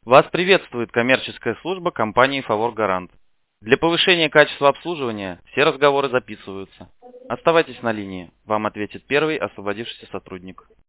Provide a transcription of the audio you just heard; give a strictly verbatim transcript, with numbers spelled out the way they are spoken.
Вас приветствует коммерческая служба компании Favor Гарант. Для повышения качества обслуживания все разговоры записываются. Оставайтесь на линии. Вам ответит первый освободившийся сотрудник.